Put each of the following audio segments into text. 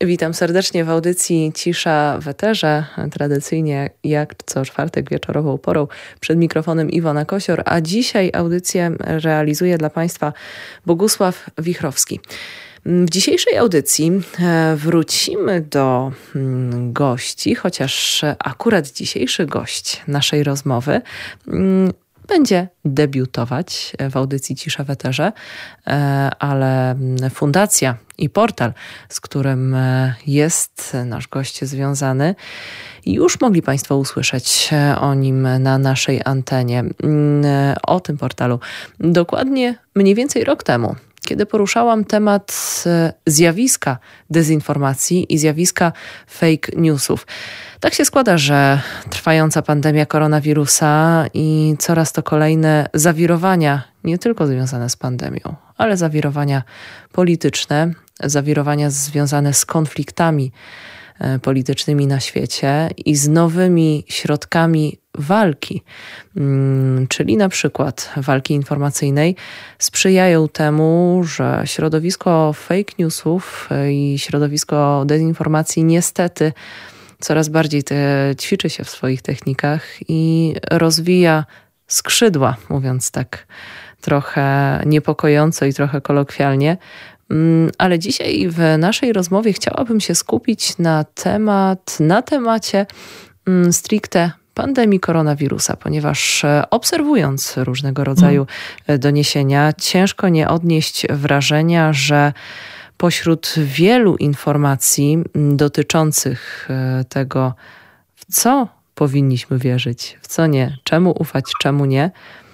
Witam serdecznie w audycji Cisza w eterze. Tradycyjnie jak co czwartek wieczorową porą przed mikrofonem Iwona Kosior, a dzisiaj audycję realizuje dla Państwa Bogusław Wichrowski. W dzisiejszej audycji wrócimy do gości, chociaż akurat dzisiejszy gość naszej rozmowy będzie debiutować w audycji Cisza w eterze, ale fundacja i portal, z którym jest nasz gość związany, już mogli Państwo usłyszeć o nim na naszej antenie. O tym portalu dokładnie mniej więcej rok temu, kiedy poruszałam temat zjawiska dezinformacji i zjawiska fake newsów. Tak się składa, że trwająca pandemia koronawirusa i coraz to kolejne zawirowania, nie tylko związane z pandemią, ale zawirowania polityczne, zawirowania związane z konfliktami politycznymi na świecie i z nowymi środkami walki, czyli na przykład walki informacyjnej, sprzyjają temu, że środowisko fake newsów i środowisko dezinformacji niestety coraz bardziej ćwiczy się w swoich technikach i rozwija skrzydła, mówiąc tak trochę niepokojąco i trochę kolokwialnie. Ale dzisiaj w naszej rozmowie chciałabym się skupić na temacie stricte pandemii koronawirusa, ponieważ obserwując różnego rodzaju doniesienia, ciężko nie odnieść wrażenia, że pośród wielu informacji dotyczących tego, w co powinniśmy wierzyć, w co nie, czemu ufać, czemu nie,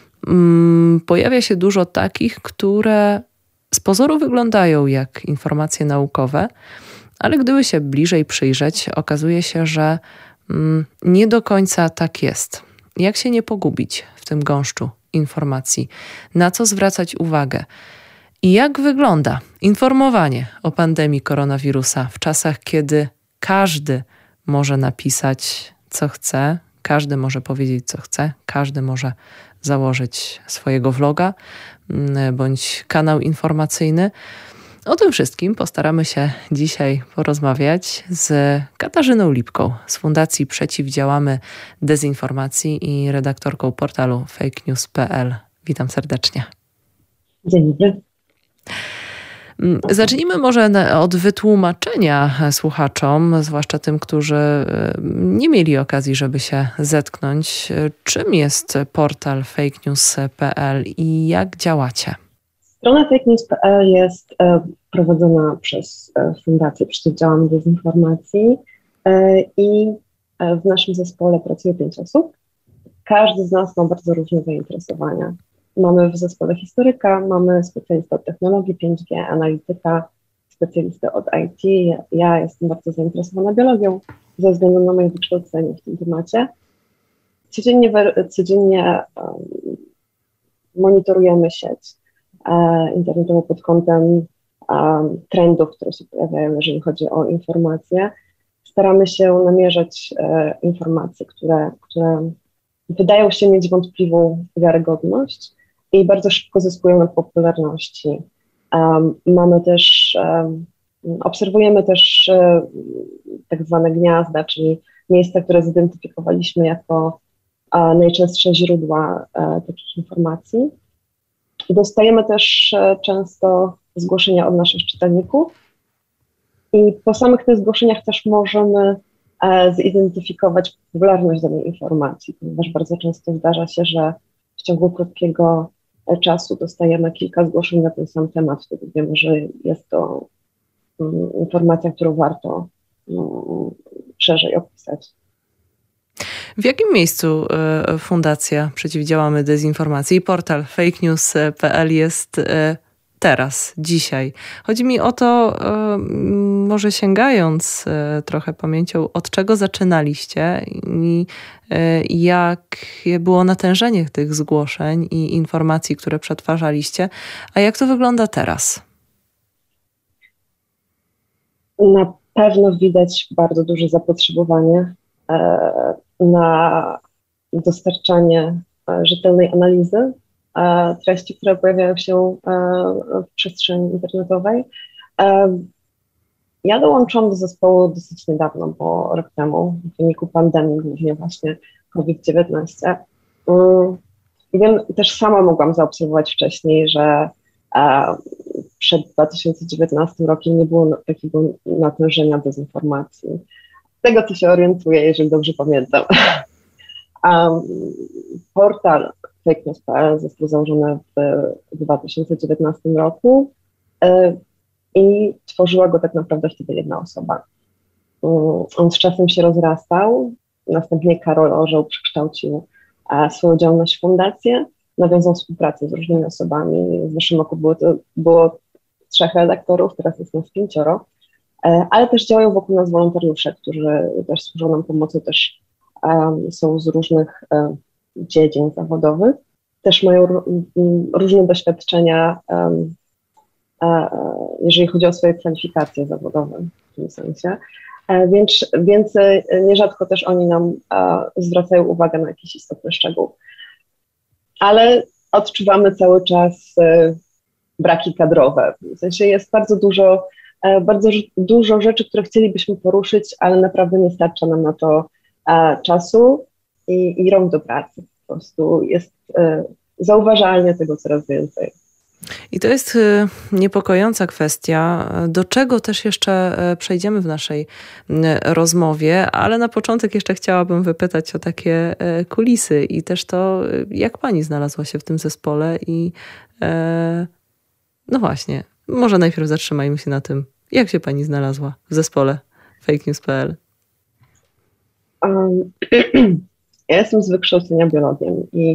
pojawia się dużo takich, które z pozoru wyglądają jak informacje naukowe, ale gdyby się bliżej przyjrzeć, okazuje się, że nie do końca tak jest. Jak się nie pogubić w tym gąszczu informacji? Na co zwracać uwagę? I jak wygląda informowanie o pandemii koronawirusa w czasach, kiedy każdy może napisać, co chce, każdy może powiedzieć, co chce, każdy może założyć swojego vloga bądź kanał informacyjny. O tym wszystkim postaramy się dzisiaj porozmawiać z Katarzyną Lipką z Fundacji Przeciwdziałamy Dezinformacji i redaktorką portalu fakenews.pl. Witam serdecznie. Dzień dobry. Zacznijmy może od wytłumaczenia słuchaczom, zwłaszcza tym, którzy nie mieli okazji, żeby się zetknąć, czym jest portal fakenews.pl i jak działacie. Strona fakenews.pl jest prowadzona przez Fundację Przeciwdziałamy Dezinformacji i w naszym zespole pracuje 5 osób. Każdy z nas ma bardzo różne zainteresowania. Mamy w zespole historyka, mamy specjalistę od technologii 5G, analityka, specjalistę od IT. Ja jestem bardzo zainteresowana biologią ze względu na moje wykształcenie w tym temacie. Codziennie monitorujemy sieć internetową pod kątem trendów, które się pojawiają, jeżeli chodzi o informacje. Staramy się namierzać informacje, które wydają się mieć wątpliwą wiarygodność i bardzo szybko zyskują na popularności. Obserwujemy też tak zwane gniazda, czyli miejsca, które zidentyfikowaliśmy jako najczęstsze źródła takich informacji. Dostajemy też często zgłoszenia od naszych czytelników i po samych tych zgłoszeniach też możemy zidentyfikować popularność danej informacji, ponieważ bardzo często zdarza się, że w ciągu krótkiego czasu dostajemy kilka zgłoszeń na ten sam temat, wtedy wiemy, że jest to informacja, którą warto szerzej opisać. W jakim miejscu Fundacja Przeciwdziałamy Dezinformacji i portal fakenews.pl jest teraz, dzisiaj? Chodzi mi o to, może sięgając trochę pamięcią, od czego zaczynaliście i jakie było natężenie tych zgłoszeń i informacji, które przetwarzaliście, a jak to wygląda teraz? Na pewno widać bardzo duże zapotrzebowanie na dostarczanie rzetelnej analizy treści, które pojawiają się w przestrzeni internetowej. Ja dołączyłam do zespołu dosyć niedawno, bo rok temu, w wyniku pandemii, głównie właśnie COVID-19. Wiem, też sama mogłam zaobserwować wcześniej, że przed 2019 rokiem nie było takiego natężenia dezinformacji. Z tego, co się orientuję, jeżeli dobrze pamiętam. Portal fakenews.pl został założony w 2019 roku i tworzyła go tak naprawdę wtedy jedna osoba. On z czasem się rozrastał, następnie Karol Orzeł przekształcił swoją działalność w fundację, nawiązał współpracę z różnymi osobami. W zeszłym roku było 3 redaktorów, teraz jest nas 5, ale też działają wokół nas wolontariusze, którzy też służą nam pomocą, też są z różnych dziedzin zawodowych, też mają różne doświadczenia, jeżeli chodzi o swoje kwalifikacje zawodowe w tym sensie. Więc nierzadko też oni nam zwracają uwagę na jakiś istotny szczegół. Ale odczuwamy cały czas braki kadrowe. W sensie jest bardzo dużo rzeczy, które chcielibyśmy poruszyć, ale naprawdę nie starcza nam na to czasu i rąk do pracy. Po prostu jest zauważalnie tego coraz więcej. I to jest niepokojąca kwestia, do czego też jeszcze przejdziemy w naszej rozmowie, ale na początek jeszcze chciałabym wypytać o takie kulisy i też to, jak pani znalazła się w tym zespole i no właśnie, może najpierw zatrzymajmy się na tym, jak się pani znalazła w zespole fakenews.pl. Ja jestem z wykształcenia biologiem i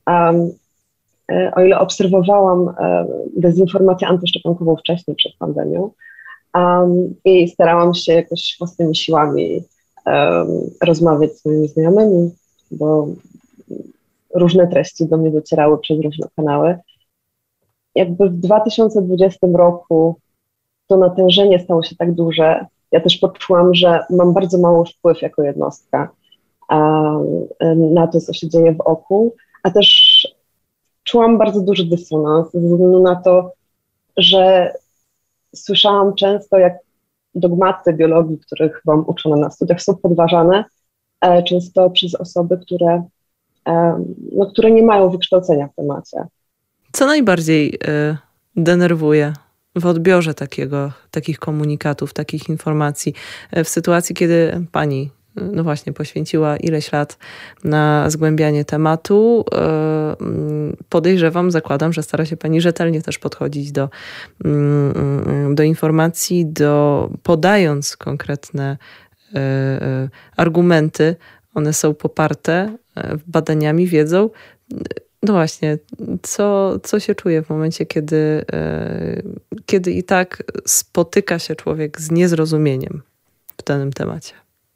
o ile obserwowałam dezinformację antyszczepionkową wcześniej przed pandemią i starałam się jakoś własnymi siłami rozmawiać z moimi znajomymi, bo różne treści do mnie docierały przez różne kanały. Jakby w 2020 roku to natężenie stało się tak duże, ja też poczułam, że mam bardzo mały wpływ jako jednostka na to, co się dzieje wokół, a też czułam bardzo duży dysonans ze względu na to, że słyszałam często, jak dogmaty biologii, których wam uczono na studiach, są podważane często przez osoby, które nie mają wykształcenia w temacie. Co najbardziej denerwuje w odbiorze takich komunikatów, takich informacji, w sytuacji, kiedy pani, no właśnie, poświęciła ileś lat na zgłębianie tematu? Podejrzewam, zakładam, że stara się pani rzetelnie też podchodzić do informacji, podając konkretne argumenty. One są poparte badaniami, wiedzą. No właśnie, co się czuje w momencie, kiedy i tak spotyka się człowiek z niezrozumieniem w danym temacie?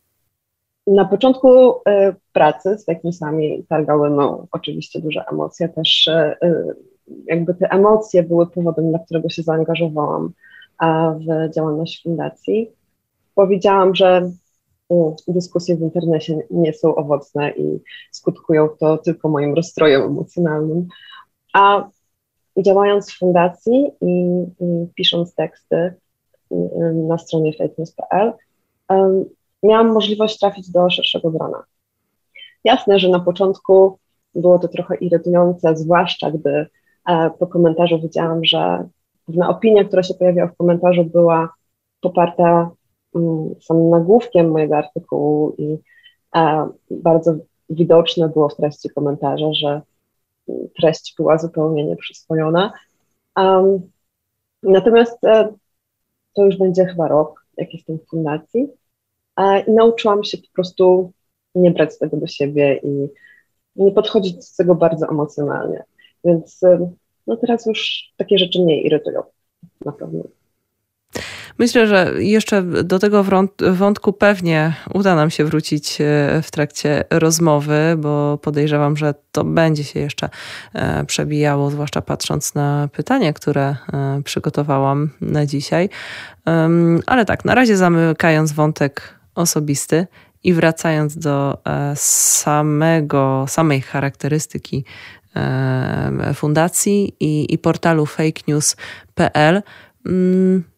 Na początku pracy z fakenewsami targały oczywiście duże emocje. Też jakby te emocje były powodem, dla którego się zaangażowałam w działalność fundacji. Powiedziałam, że dyskusje w internecie nie są owocne i skutkują to tylko moim rozstrojem emocjonalnym. A działając w fundacji i pisząc teksty na stronie fakenews.pl, miałam możliwość trafić do szerszego grona. Jasne, że na początku było to trochę irytujące, zwłaszcza gdy po komentarzu widziałam, że pewna opinia, która się pojawiała w komentarzu, była poparta samym nagłówkiem mojego artykułu i bardzo widoczne było w treści komentarza, że treść była zupełnie nieprzyswojona. Natomiast to już będzie chyba rok, jak jestem w fundacji, i nauczyłam się po prostu nie brać tego do siebie i nie podchodzić do tego bardzo emocjonalnie. Więc teraz już takie rzeczy mnie irytują na pewno. Myślę, że jeszcze do tego wątku pewnie uda nam się wrócić w trakcie rozmowy, bo podejrzewam, że to będzie się jeszcze przebijało, zwłaszcza patrząc na pytania, które przygotowałam na dzisiaj. Ale tak, na razie zamykając wątek osobisty i wracając do samej charakterystyki fundacji i portalu fakenews.pl,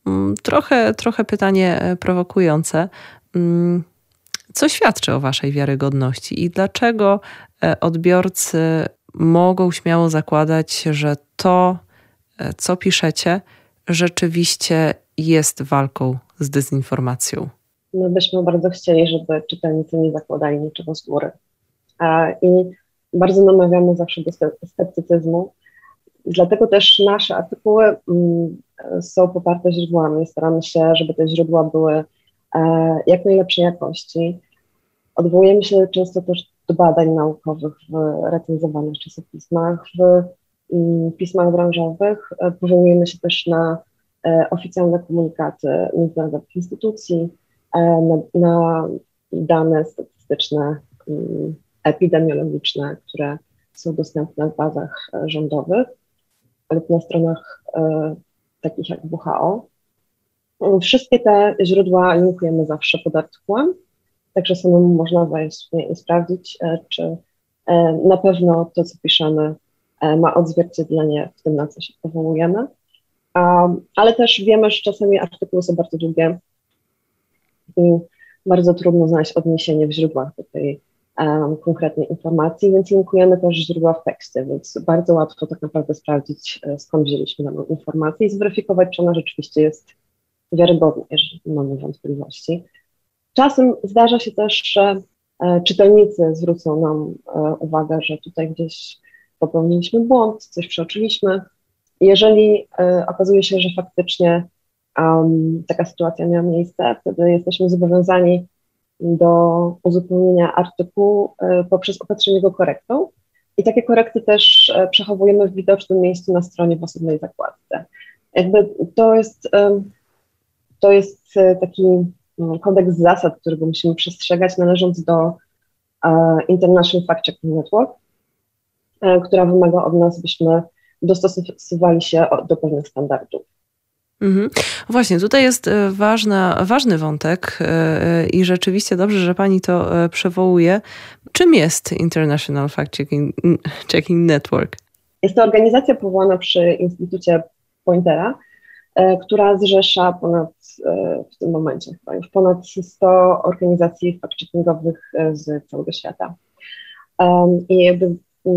Trochę pytanie prowokujące. Co świadczy o waszej wiarygodności i dlaczego odbiorcy mogą śmiało zakładać, że to, co piszecie, rzeczywiście jest walką z dezinformacją? My byśmy bardzo chcieli, żeby czytelnicy nie zakładali niczego z góry. I bardzo namawiamy zawsze do sceptycyzmu. Dlatego też nasze artykuły są poparte źródłami. Staramy się, żeby te źródła były jak najlepszej jakości. Odwołujemy się często też do badań naukowych w recenzowanych czasopismach, w pismach branżowych. Powołujemy się też na oficjalne komunikaty międzynarodowych instytucji, na dane statystyczne, epidemiologiczne, które są dostępne w bazach rządowych lub na stronach takich jak WHO. Wszystkie te źródła linkujemy zawsze pod artykułem, także samemu można wejść i sprawdzić, czy na pewno to, co piszemy, ma odzwierciedlenie w tym, na co się powołujemy. Ale też wiemy, że czasami artykuły są bardzo długie i bardzo trudno znaleźć odniesienie w źródłach do tej konkretnej informacji, więc linkujemy też źródła w tekście, więc bardzo łatwo tak naprawdę sprawdzić, skąd wzięliśmy daną informację i zweryfikować, czy ona rzeczywiście jest wiarygodna, jeżeli mamy wątpliwości. Czasem zdarza się też, że czytelnicy zwrócą nam uwagę, że tutaj gdzieś popełniliśmy błąd, coś przeoczyliśmy. Jeżeli okazuje się, że faktycznie taka sytuacja miała miejsce, wtedy jesteśmy zobowiązani do uzupełnienia artykułu poprzez opatrzenie go korektą. I takie korekty też przechowujemy w widocznym miejscu na stronie w osobnej zakładce. Jakby to jest taki kodeks zasad, którego musimy przestrzegać, należąc do International Fact Checking Network, która wymaga od nas, byśmy dostosowali się do pewnych standardów. Właśnie, tutaj jest ważny wątek i rzeczywiście dobrze, że pani to przywołuje. Czym jest International Fact Checking Network? Jest to organizacja powołana przy Instytucie Pointera, która zrzesza w tym momencie chyba już ponad 100 organizacji fact-checkingowych z całego świata. I jakby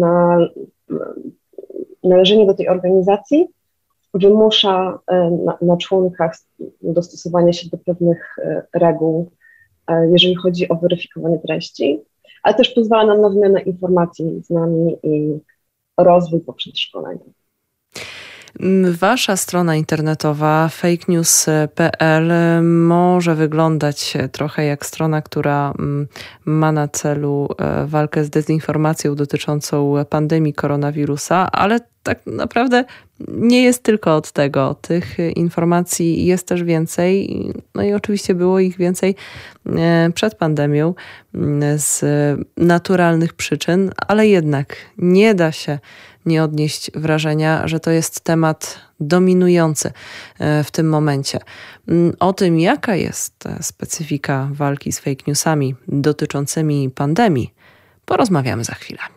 należenie do tej organizacji wymusza na członkach dostosowanie się do pewnych reguł, jeżeli chodzi o weryfikowanie treści, ale też pozwala nam na wymianę informacji między nami i rozwój poprzez szkolenia. Wasza strona internetowa fakenews.pl może wyglądać trochę jak strona, która ma na celu walkę z dezinformacją dotyczącą pandemii koronawirusa, ale tak naprawdę nie jest tylko od tego. Tych informacji jest też więcej. No i oczywiście było ich więcej przed pandemią z naturalnych przyczyn, ale jednak nie da się nie odnieść wrażenia, że to jest temat dominujący w tym momencie. O tym, jaka jest specyfika walki z fake newsami dotyczącymi pandemii, porozmawiamy za chwilę.